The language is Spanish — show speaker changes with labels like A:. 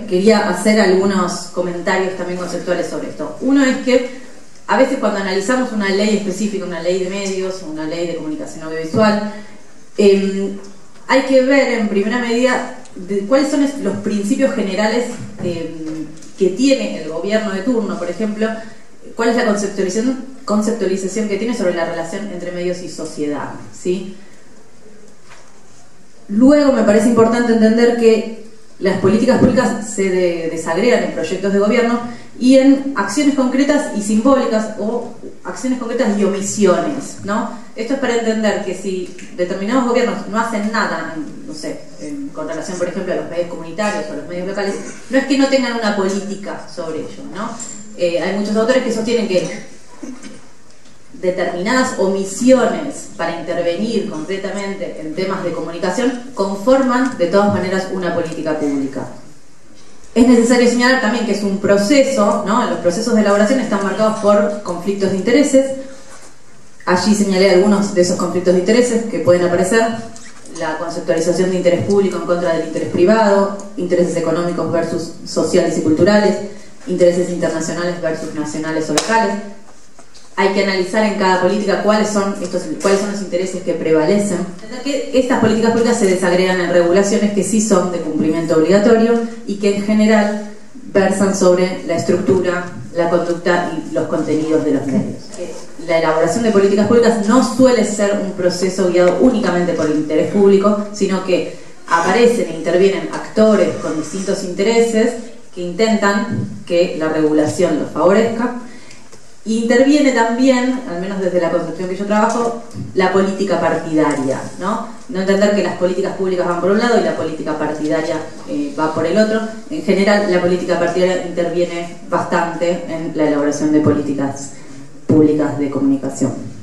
A: quería hacer algunos comentarios también conceptuales sobre esto. Uno es que a veces cuando analizamos una ley específica, una ley de medios, una ley de comunicación audiovisual, hay que ver en primera medida cuáles son los principios generales que tiene el gobierno de turno, por ejemplo, cuál es la conceptualización que tiene sobre la relación entre medios y sociedad, ¿sí? Luego me parece importante entender que las políticas públicas se desagregan en proyectos de gobierno y en acciones concretas y simbólicas, o acciones concretas y omisiones, ¿no? Esto es para entender que si determinados gobiernos no hacen nada, no sé, con relación, por ejemplo, a los medios comunitarios o a los medios locales, no es que no tengan una política sobre ello, ¿no? Hay muchos autores que sostienen que determinadas omisiones para intervenir concretamente en temas de comunicación conforman de todas maneras una política pública. Es necesario señalar también que es un proceso, ¿no? Los procesos de elaboración están marcados por conflictos de intereses. Allí señalé algunos de esos conflictos de intereses que pueden aparecer: la conceptualización de interés público en contra del interés privado, intereses económicos versus sociales y culturales, intereses internacionales versus nacionales o locales. Hay que analizar en cada política cuáles son los intereses que prevalecen. Entender que estas políticas públicas se desagregan en regulaciones que sí son de cumplimiento obligatorio y que en general versan sobre la estructura, la conducta y los contenidos de los medios. La elaboración de políticas públicas no suele ser un proceso guiado únicamente por el interés público, sino que aparecen e intervienen actores con distintos intereses que intentan que la regulación los favorezca. Interviene también, al menos desde la concepción que yo trabajo, la política partidaria, ¿no? No entender que las políticas públicas van por un lado y la política partidaria va por el otro. En general, la política partidaria interviene bastante en la elaboración de políticas públicas de comunicación.